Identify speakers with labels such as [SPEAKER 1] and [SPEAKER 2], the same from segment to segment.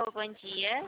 [SPEAKER 1] Bom dia.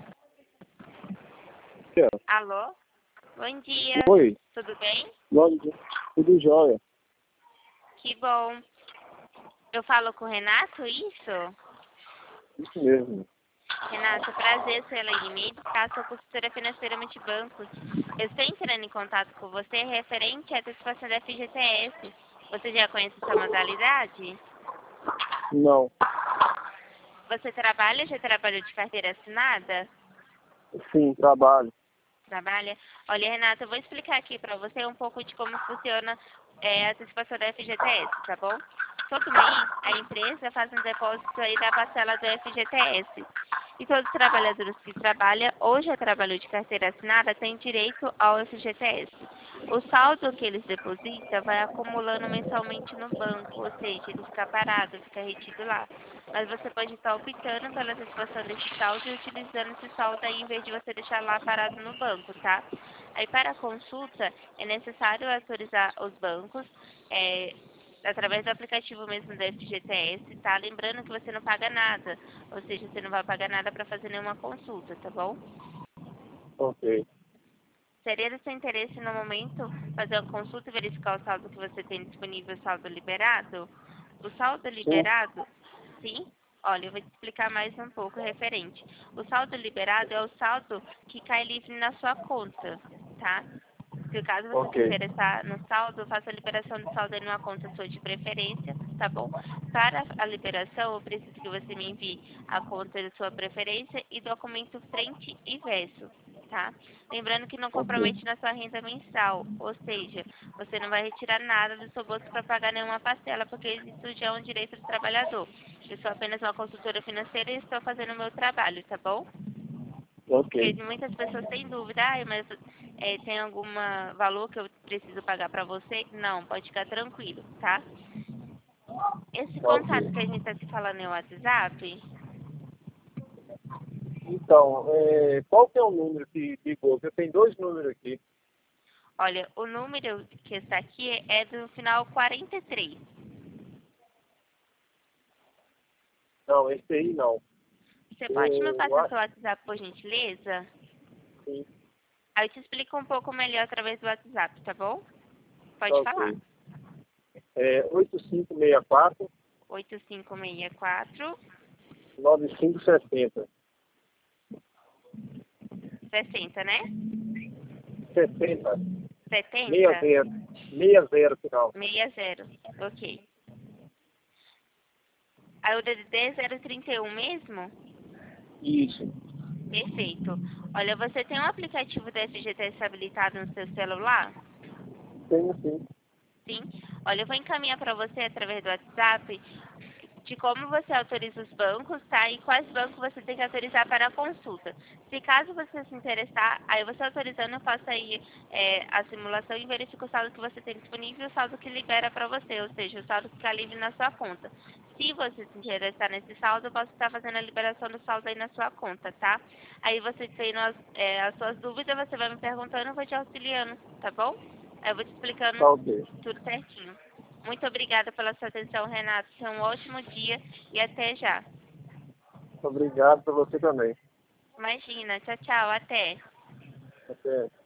[SPEAKER 2] É.
[SPEAKER 1] Alô? Bom dia.
[SPEAKER 2] Oi.
[SPEAKER 1] Tudo bem?
[SPEAKER 2] Bom dia. Tudo jóia.
[SPEAKER 1] Que bom. Eu falo com o Renato, isso?
[SPEAKER 2] Isso mesmo.
[SPEAKER 1] Renato, prazer, sou Elaine Mid, tá? Sou consultora financeira multibancos. Eu estou entrando em contato com você referente à antecipação da FGTS. Você já conhece essa modalidade?
[SPEAKER 2] Não.
[SPEAKER 1] Você trabalha, já trabalhou de carteira assinada?
[SPEAKER 2] Sim, trabalho.
[SPEAKER 1] Trabalha? Olha, Renata, eu vou explicar aqui para você um pouco de como funciona a antecipação da FGTS, tá bom? Todo mês, a empresa faz um depósito aí da parcela do FGTS. E todos os trabalhadores que trabalham ou já trabalhou de carteira assinada têm direito ao FGTS. O saldo que eles depositam vai acumulando mensalmente no banco, ou seja, ele fica parado, fica retido lá. Mas você pode estar optando pela antecipação desse saldo e utilizando esse saldo aí em vez de você deixar lá parado no banco, tá? Aí para a consulta é necessário autorizar os bancos, através do aplicativo mesmo da FGTS, tá? Lembrando que você não paga nada, ou seja, você não vai pagar nada para fazer nenhuma consulta, tá bom?
[SPEAKER 2] Ok.
[SPEAKER 1] Seria do seu interesse no momento fazer uma consulta e verificar o saldo que você tem disponível, o saldo liberado? O saldo
[SPEAKER 2] Sim.
[SPEAKER 1] liberado, sim? Olha, eu vou te explicar mais um pouco referente. O saldo liberado é o saldo que cai livre na sua conta, tá? Se caso você se
[SPEAKER 2] Ok.
[SPEAKER 1] interessar no saldo, faça a liberação do saldo em uma conta sua de preferência, tá bom? Para a liberação, eu preciso que você me envie a conta de sua preferência e documento frente e verso, tá? Lembrando que não
[SPEAKER 2] Ok.
[SPEAKER 1] compromete na sua renda mensal, ou seja, você não vai retirar nada do seu bolso para pagar nenhuma parcela, porque isso já é um direito do trabalhador. Eu sou apenas uma consultora financeira e estou fazendo o meu trabalho, tá bom? Porque
[SPEAKER 2] Ok.
[SPEAKER 1] muitas pessoas têm dúvida, mas tem algum valor que eu preciso pagar para você? Não, pode ficar tranquilo, tá? Esse contato
[SPEAKER 2] Ok.
[SPEAKER 1] que a gente está se falando é o WhatsApp?
[SPEAKER 2] Então, qual que é o número que ligou? Eu tenho dois números aqui.
[SPEAKER 1] Olha, o número que está aqui é do final 43.
[SPEAKER 2] Não, esse aí não.
[SPEAKER 1] Você pode me
[SPEAKER 2] O
[SPEAKER 1] passar seu WhatsApp, por gentileza?
[SPEAKER 2] sim.
[SPEAKER 1] Aí eu te explico um pouco melhor através do WhatsApp, tá bom? Pode falar.
[SPEAKER 2] Ok. 8564
[SPEAKER 1] 8564
[SPEAKER 2] 9570.
[SPEAKER 1] 60, né?
[SPEAKER 2] 60.
[SPEAKER 1] 70?
[SPEAKER 2] 60. 60 final.
[SPEAKER 1] 60. Ok. Aí o DDD é 031 mesmo?
[SPEAKER 2] Isso.
[SPEAKER 1] Perfeito. Olha, você tem um aplicativo da FGTS habilitado no seu celular?
[SPEAKER 2] Tenho sim.
[SPEAKER 1] Sim. Olha, eu vou encaminhar para você através do WhatsApp de como você autoriza os bancos, tá? E quais bancos você tem que autorizar para a consulta. Se caso você se interessar, aí você autorizando, eu faço aí a simulação e verifico o saldo que você tem disponível e o saldo que libera para você, ou seja, o saldo que está livre na sua conta. Se você se interessar nesse saldo, eu posso estar fazendo a liberação do saldo aí na sua conta, tá? Aí você tendo as suas dúvidas, você vai me perguntando, eu vou te auxiliando, tá bom? Aí eu vou te explicando
[SPEAKER 2] Tá ok.
[SPEAKER 1] tudo certinho. Muito obrigada pela sua atenção, Renato. Tenha um ótimo dia e até já.
[SPEAKER 2] Obrigado para você também.
[SPEAKER 1] Imagina. Tchau, tchau. Até.
[SPEAKER 2] Até.